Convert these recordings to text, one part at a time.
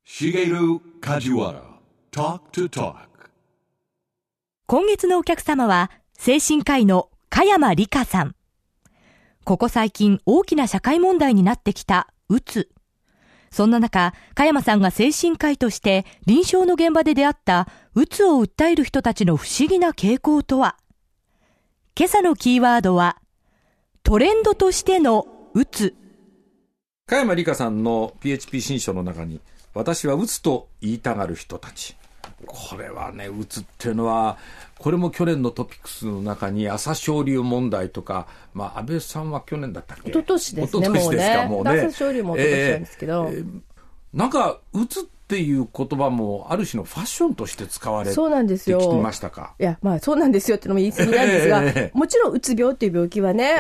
Shigeru Kajiwara Talk to Talk。 今月のお客様は精神科医の加山里香さん。ここ最近大きな社会問題になってきたうつ。そんな中、加山さんが精神科医として臨床の現場で出会ったうつを訴える人たちの不思議な傾向とは。今朝のキーワードはトレンドとしてのうつ。 加山里香さんの PHP 新書の中に、私はうつと言いたがる人たち。これはね、うつっていうのは、これも去年のトピックスの中に朝青龍問題とか、安倍さんは去年だったっけ？ 一昨年ですね、 一昨年ですか、もうね。 朝青龍も一昨年なんですけど、 なんかうつっていう言葉もある種のファッションとして使われてそうなんですよ。 聞きましたか？ いや、そうなんですよってのも言い過ぎなんですが、もちろんうつ病っていう病気はね、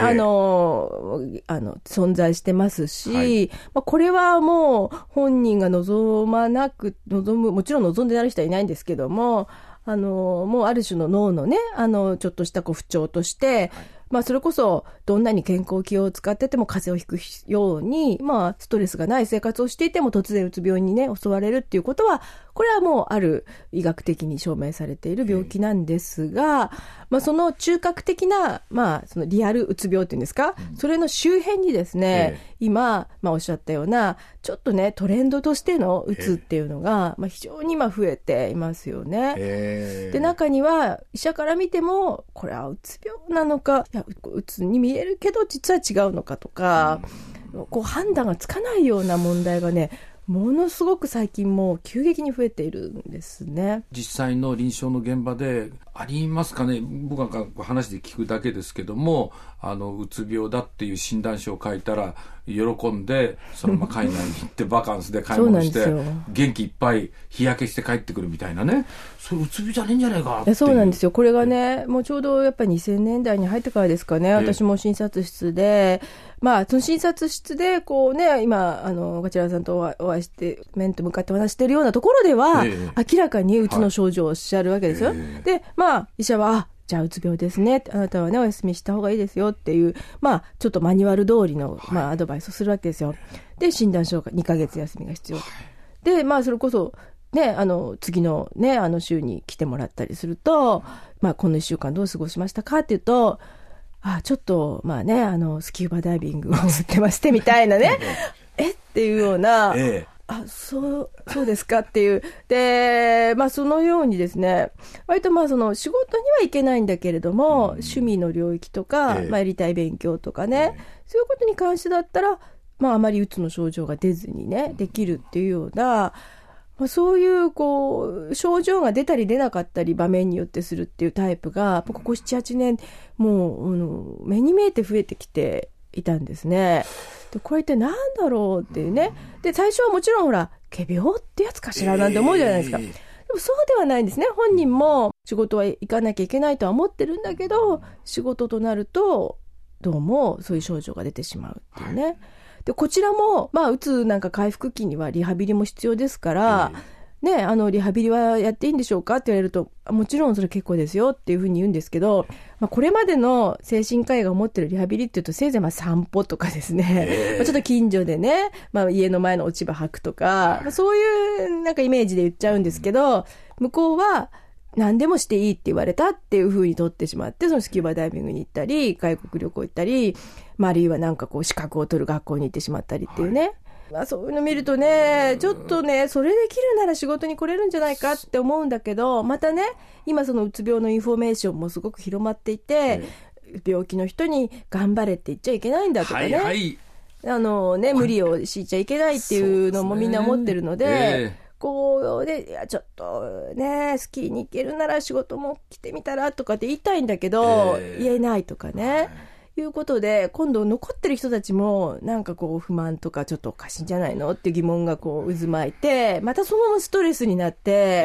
存在してますし、はい、これはもう本人がもちろん望んでなる人はいないんですけども、もうある種の脳のね、ちょっとした不調として、はい、それこそどんなに健康気を使ってても風邪をひくように、ストレスがない生活をしていても突然うつ病にね襲われるっていうことは、これはもうある医学的に証明されている病気なんですが、その中核的な、そのリアルうつ病っていうんですか、それの周辺にですね、今、おっしゃったようなちょっとねトレンドとしてのうつっていうのが、非常に増えていますよね。で、中には医者から見てもこれはうつ病なのか、いやうつに見えるけど実は違うのかとか、判断がつかないような問題がね、ものすごく最近もう急激に増えているんですね。 実際の臨床の現場でありますかね。僕なんか話で聞くだけですけども、うつ病だっていう診断書を書いたら喜んでそのまま海外に行ってバカンスで買い物して元気いっぱい日焼けして帰ってくるみたいなね。それうつ病じゃねえんじゃないかっていう。 そうなんですよ。これがね、もうちょうどやっぱり2000年代に入ってからですかね。私も診察室で、その診察室で今ガチラさんとお会いして面と向かってお話しているようなところでは、明らかにうつの症状をおっしゃるわけですよ。で、医者はじゃあうつ病ですね、あなたはねお休みした方がいいですよっていう、ちょっとマニュアル通りの、アドバイスをするわけですよ。で、診断書が2ヶ月休みが必要で、それこそね、次のね週に来てもらったりすると、この1週間どう過ごしましたかっていうと、ちょっとスキューバダイビングをしてましてみたいなねっていうような、そうですかっていう。で、そのようにですね、割とその仕事には行けないんだけれども、趣味の領域とか、やりたい勉強とかね、そういうことに関してだったら、あまりうつの症状が出ずにね、できるっていうような、そういう症状が出たり出なかったり場面によってするっていうタイプがここ 7,8 年もう目に見えて増えてきていたんですね。で、これって何だろうっていうね。で、最初はもちろん仮病ってやつかしらなんて思うじゃないですか。でもそうではないんですね。本人も仕事は行かなきゃいけないとは思ってるんだけど、仕事となるとどうもそういう症状が出てしまうっていうね。で、こちらも、うつなんか回復期にはリハビリも必要ですから、リハビリはやっていいんでしょうかって言われると、もちろんそれ結構ですよっていうふうに言うんですけど、これまでの精神科医が思ってるリハビリっていうと、せいぜい散歩とかですね、ちょっと近所でね、家の前の落ち葉履くとか、そういうなんかイメージで言っちゃうんですけど、向こうは何でもしていいって言われたっていう風に取ってしまって、そのスキューバダイビングに行ったり、外国旅行行ったり、あるいは資格を取る学校に行ってしまったりっていうね。そういうの見るとね、ちょっとね、それできるなら仕事に来れるんじゃないかって思うんだけど、またね、今そのうつ病のインフォメーションもすごく広まっていて、病気の人に頑張れって言っちゃいけないんだとかね、無理をしちゃいけないっていうのもみんな思ってるので、いやちょっとね、スキーに行けるなら仕事も来てみたらとかって言いたいんだけど、言えないとかね、いうことで、今度残ってる人たちもなんか不満とかちょっとおかしいんじゃないのって疑問が渦巻いて、またそのままストレスになって、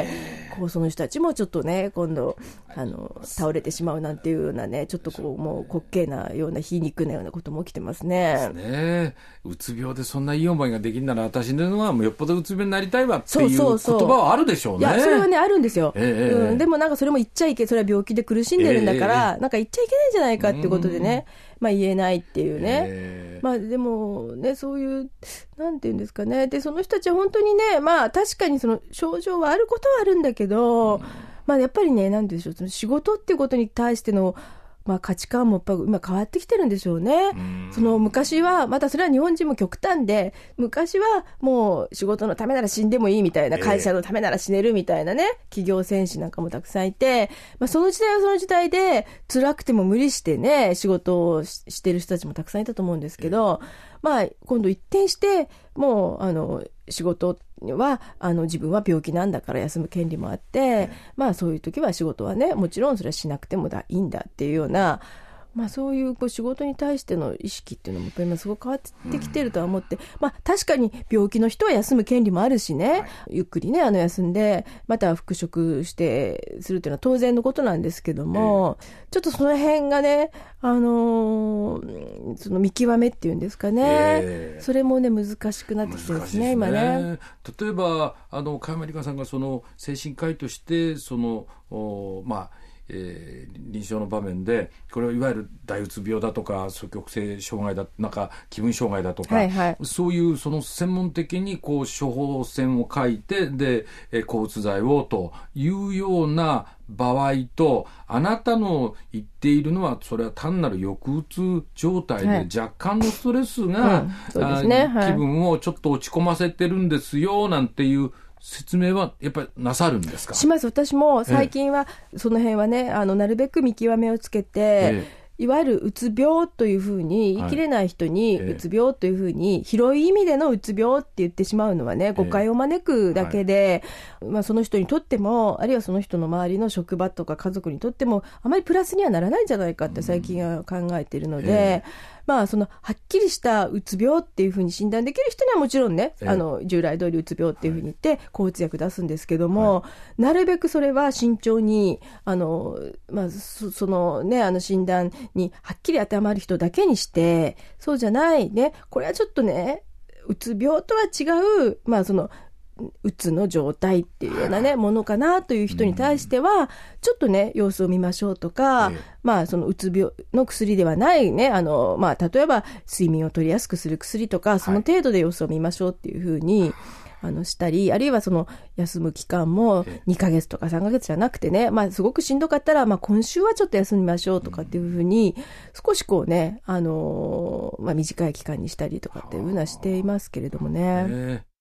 その人たちもちょっとね、今度倒れてしまうなんていうようなね、ちょっともう滑稽なような皮肉なようなことも起きてますね。 うつ病でそんないい思いができるなら、私のはもうよっぽどうつ病になりたいわっていう言葉はあるでしょうね。 いや、それはねあるんですよ。でもなんかそれも言っちゃいけ、それは病気で苦しんでるんだから、なんか言っちゃいけないんじゃないかっていうことでね、 まあ言えないっていうね。まあでもね、そういう、なんていうんですかね。で、その人たちは本当にね、まあ確かにその症状はあることはあるんだけど、まあやっぱりね、なんていうんでしょう、その仕事っていうことに対しての、まあ価値観もやっぱ今変わってきてるんでしょうね。その昔は、またそれは日本人も極端で、昔はもう仕事のためなら死んでもいいみたいな、会社のためなら死ねるみたいなね、企業戦士なんかもたくさんいて、まあその時代はその時代で辛くても無理してね、仕事をしてる人たちもたくさんいたと思うんですけど、まあ今度一転して、もう仕事は自分は病気なんだから休む権利もあって、まあそういう時は仕事はね、もちろんそれはしなくてもいいんだっていうような、まあそういう仕事に対しての意識っていうのもやっぱり今すごく変わってきてるとは思って、まあ確かに病気の人は休む権利もあるしね、ゆっくりね休んでまた復職してするっていうのは当然のことなんですけども、ちょっとその辺がね、その見極めっていうんですかね、それもね難しくなってきてるんですね、今ね。 例えば加山里香さんがその精神科医としてそのまあ臨床の場面でこれはいわゆる大うつ病だとか双極性障害だなんか気分障害だとか、はいはい、そういうその専門的にこう処方箋を書いてで抗うつ剤をというような場合と、あなたの言っているのはそれは単なる抑うつ状態で若干のストレスが、気分をちょっと落ち込ませてるんですよなんていう説明はやっぱりなさるんですか？ します。私も最近はその辺はね、なるべく見極めをつけて、いわゆるうつ病というふうに言い切れない人に、うつ病というふうに広い意味でのうつ病って言ってしまうのはね、誤解を招くだけで、まあ、その人にとってもあるいはその人の周りの職場とか家族にとってもあまりプラスにはならないんじゃないかって最近は考えているので、まあ、そのはっきりしたうつ病っていうふうに診断できる人にはもちろんね、従来通りうつ病っていうふうに言って抗うつ薬出すんですけども、なるべくそれは慎重にまあ、そのね診断にはっきり当てはまる人だけにして、そうじゃないね、これはちょっとねうつ病とは違う、まあそのうつの状態っていうようなねものかなという人に対してはちょっとね様子を見ましょうとか、まあそのうつ病の薬ではないねまあ例えば睡眠を取りやすくする薬とかその程度で様子を見ましょうっていうふうにしたり、あるいはその休む期間も2ヶ月とか3ヶ月じゃなくてね、まあすごくしんどかったらまあ今週はちょっと休みましょうとかっていうふうに少しこうねまあ短い期間にしたりとかっていうふうなしていますけれどもね。